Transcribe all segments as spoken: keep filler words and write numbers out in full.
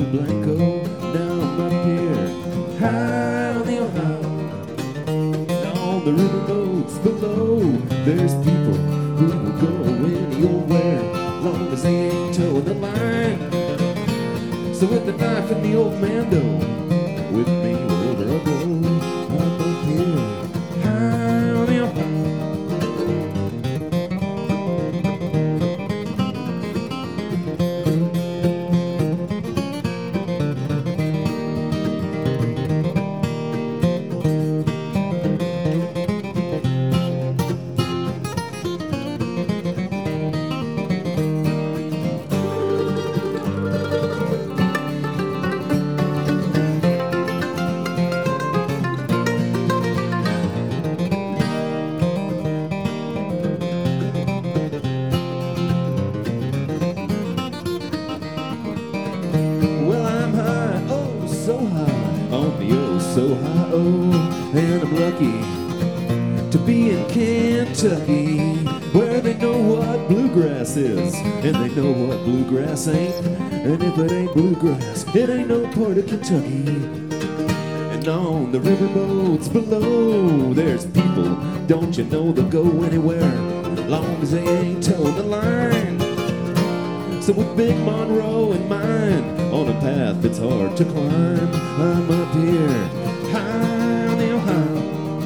Blanco. Now I'm up here, high on the Ohio. On the riverboats below, there's people who will go anywhere, long as they ain't towing the line. So with the knife and the old Mando, with me wherever I go, I'm up here, high on the Ohio. Kentucky, where they know what bluegrass is, and they know what bluegrass ain't. And if it ain't bluegrass, it ain't no part of Kentucky. And on the riverboats below, there's people, don't you know, they'll go anywhere, long as they ain't towing the line. So with Big Monroe in mind, on a path that's hard to climb, I'm up here, high on the Ohio.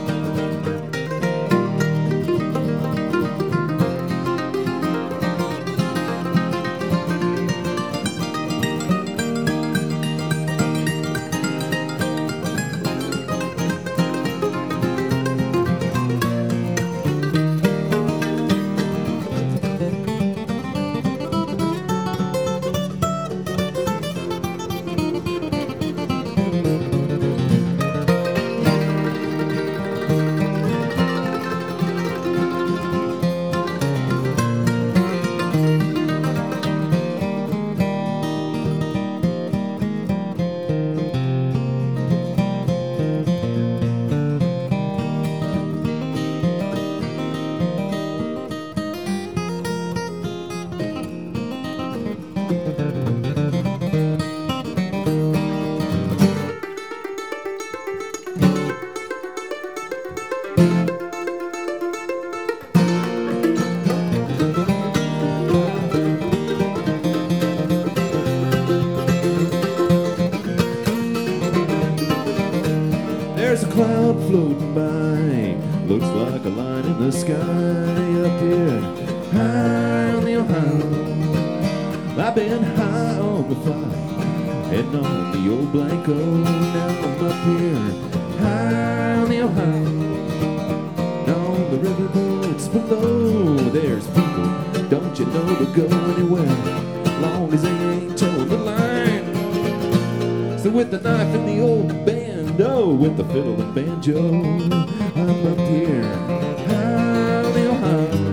Floating by, looks like a line in the sky up here, high on the Ohio. I've been high on the fly and on the old Blanco. Now I'm up here, high on the Ohio. Now on the riverboats below, there's people, don't you know, they'll go anywhere, long as they ain't towing the line. So with the knife and the old bando, with the fiddle and banjo, I'm up here, high on the Ohio.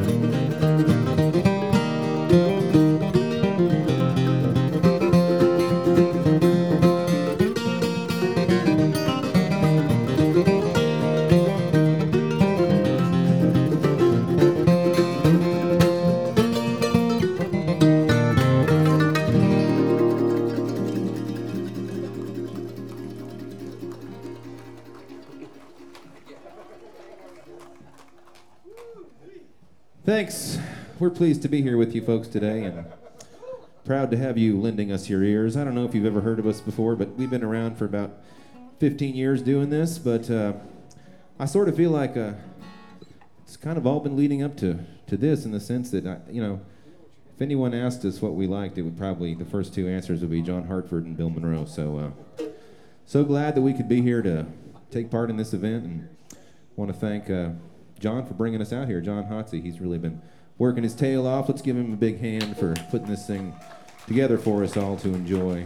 Thanks. We're pleased to be here with you folks today and proud to have you lending us your ears. I don't know if you've ever heard of us before, but we've been around for about fifteen years doing this, but uh, I sort of feel like uh, it's kind of all been leading up to, to this in the sense that, I, you know, if anyone asked us what we liked, it would probably, the first two answers would be John Hartford and Bill Monroe. So, uh, so glad that we could be here to take part in this event, and want to thank uh, John for bringing us out here. John Hotsey, he's really been working his tail off. Let's give him a big hand for putting this thing together for us all to enjoy.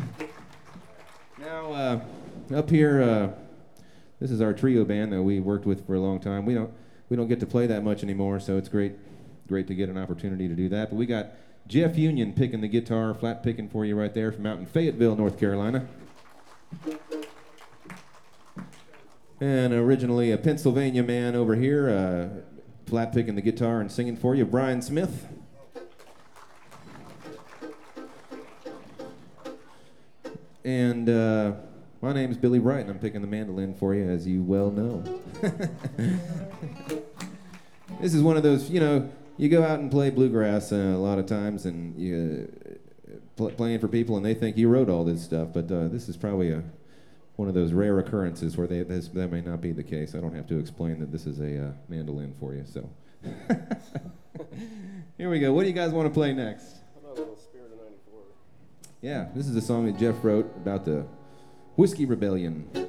Now, uh, up here, uh, this is our trio band that we worked with for a long time. We don't we don't get to play that much anymore, so it's great great to get an opportunity to do that. But we got Jeff Union picking the guitar, flat picking for you right there from out in Fayetteville, North Carolina. And originally a Pennsylvania man over here, uh, flat picking the guitar and singing for you, Brian Smith. And uh, my name's Billy Bright, and I'm picking the mandolin for you, as you well know. This is one of those, you know, you go out and play bluegrass uh, a lot of times, and you uh, pl- playing for people, and they think you wrote all this stuff. But uh, this is probably a one of those rare occurrences where they this, that may not be the case. I don't have to explain that this is a uh, mandolin for you. So here we go. What do you guys want to play next? How about a little Spirit of ninety-four? Yeah, this is a song that Jeff wrote about the Whiskey Rebellion.